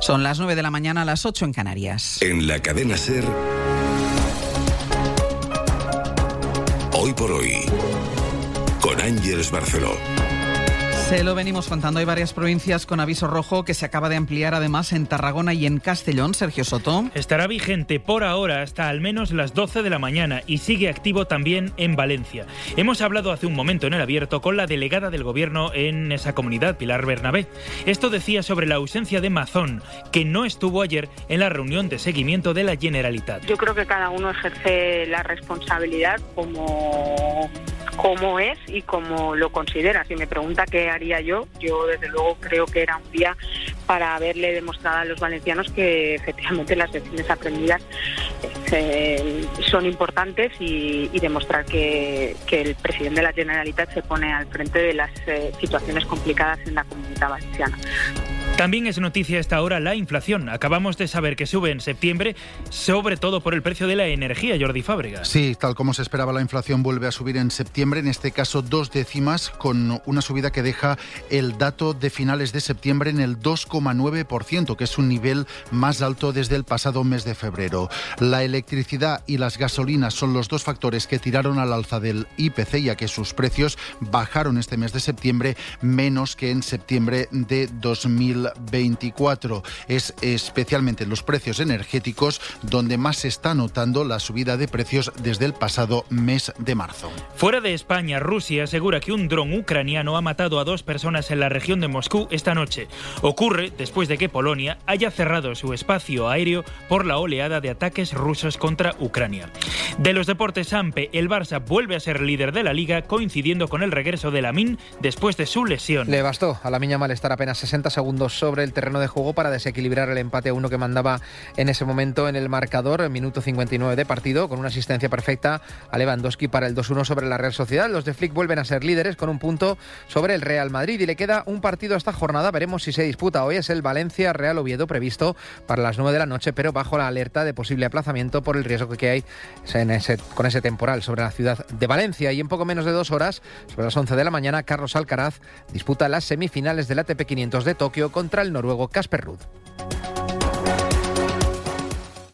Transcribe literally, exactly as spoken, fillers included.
Son las nueve de la mañana, a las ocho en Canarias. En la cadena SER, Hoy por Hoy, con Ángeles Barceló. Se lo venimos contando, hay varias provincias con aviso rojo que se acaba de ampliar además en Tarragona y en Castellón. Sergio Soto. Estará vigente por ahora hasta al menos las doce de la mañana y sigue activo también en Valencia. Hemos hablado hace un momento en el abierto con la delegada del gobierno en esa comunidad, Pilar Bernabé. Esto decía sobre la ausencia de Mazón, que no estuvo ayer en la reunión de seguimiento de la Generalitat. Yo creo que cada uno ejerce la responsabilidad como, como es y como lo considera. Si me pregunta qué haría yo, yo desde luego creo que era un día para haberle demostrado a los valencianos que efectivamente las lecciones aprendidas eh, son importantes y, y demostrar que, que el presidente de la Generalitat se pone al frente de las eh, situaciones complicadas en la Comunidad Valenciana. También es noticia a esta hora la inflación. Acabamos de saber que sube en septiembre, sobre todo por el precio de la energía, Jordi Fábregas. Sí, tal como se esperaba, la inflación vuelve a subir en septiembre, en este caso dos décimas, con una subida que deja el dato de finales de septiembre en el dos coma nueve por ciento, que es un nivel más alto desde el pasado mes de febrero. La electricidad y las gasolinas son los dos factores que tiraron al alza del I P C, ya que sus precios bajaron este mes de septiembre menos que en septiembre de dos mil veinticuatro. Es especialmente los precios energéticos donde más se está notando la subida de precios desde el pasado mes de marzo. Fuera de España, Rusia asegura que un dron ucraniano ha matado a dos personas en la región de Moscú esta noche. Ocurre después de que Polonia haya cerrado su espacio aéreo por la oleada de ataques rusos contra Ucrania. De los deportes, Sampe, el Barça vuelve a ser líder de la Liga, coincidiendo con el regreso de Lamine después de su lesión. Le bastó a Lamine Yamal estar apenas sesenta segundos sobre el terreno de juego para desequilibrar el empate a uno que mandaba en ese momento en el marcador, minuto cincuenta y nueve de partido, con una asistencia perfecta a Lewandowski para el dos uno sobre la Real Sociedad. Los de Flick vuelven a ser líderes con un punto sobre el Real Madrid y le queda un partido a esta jornada. Veremos si se disputa hoy. Es el Valencia-Real Oviedo, previsto para las nueve de la noche, pero bajo la alerta de posible aplazamiento por el riesgo que hay en ese, con ese temporal sobre la ciudad de Valencia. Y en poco menos de dos horas, sobre las once de la mañana, Carlos Alcaraz disputa las semifinales del A T P quinientos de Tokio contra el noruego Casper Ruud.